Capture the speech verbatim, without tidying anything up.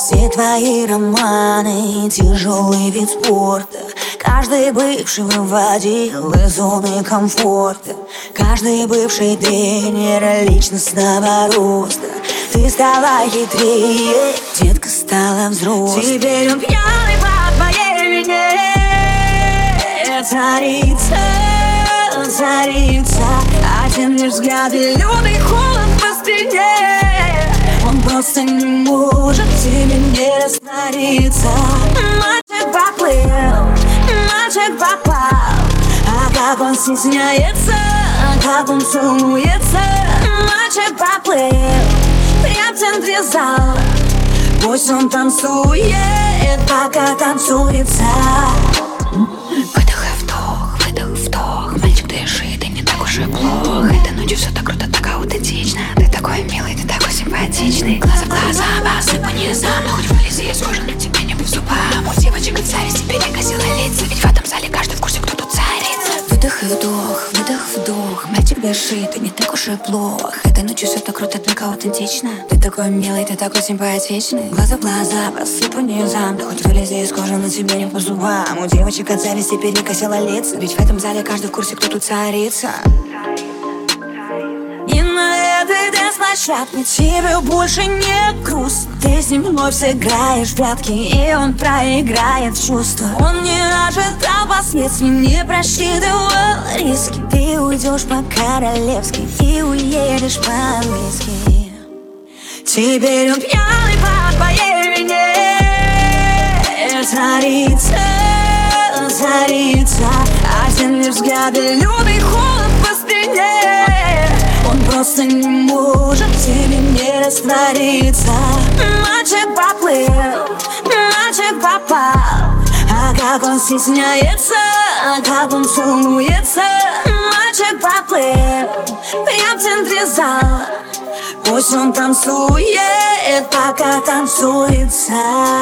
Все твои романы — тяжелый вид спорта. Каждый бывший выводил из зоны комфорта. Каждый бывший тренер личностного роста. Ты стала хитрее, детка стала взрослой. Теперь он пьяный по твоей вине. Царица, царица, один лишь взгляд и лютый холод по спине. Он просто не может тебе не раствориться. Мальчик поплыл, мальчик попал. А как он стесняется, а как он целуется. Мальчик поплыл прям в центре зала. Пусть он танцует, пока танцуется. Выдох и вдох, выдох, вдох. Мальчик, дыши, ты не так уж и плохо. Этой ночью все так круто, так аутентично. Ты такой милый, ты такой симпатичный. Глаза в глаза, басы по низам. Хоть вылези из кожи, но тебе не по зубам. У девочек от зависти перекосила лица. Ведь в этом зале каждый в курсе, кто тут царица. Выдох и вдох, выдох, вдох. Мальчик, дыши, ты не так уж и плох. Этой ночью все так круто, так аутентично. Ты такой милый, ты такой симпатичный. Глаза в глаза, басы по низам. Да хоть вылези из кожи, но тебе не по зубам. У девочек от зависти перекосила лица. Ведь в этом зале каждый в курсе, кто тут царица. И на этой дэнс-площадке тебе больше не грустно. Ты с ним вновь сыграешь в прятки, и он проиграет в чувства. Он не ожидал последствий, не просчитывал риски. Ты уйдешь по-королевски и уедешь по-английски. Теперь он пьяный по твоей вине. Царица, царица, один лишь взгляд и лютый холод по спине. Он просто не может тебе не раствориться. Мальчик поплыл, мальчик попал. А как он стесняется, а как он целуется. Мальчик поплыл прям в центре зала. Пусть он танцует, пока танцуется.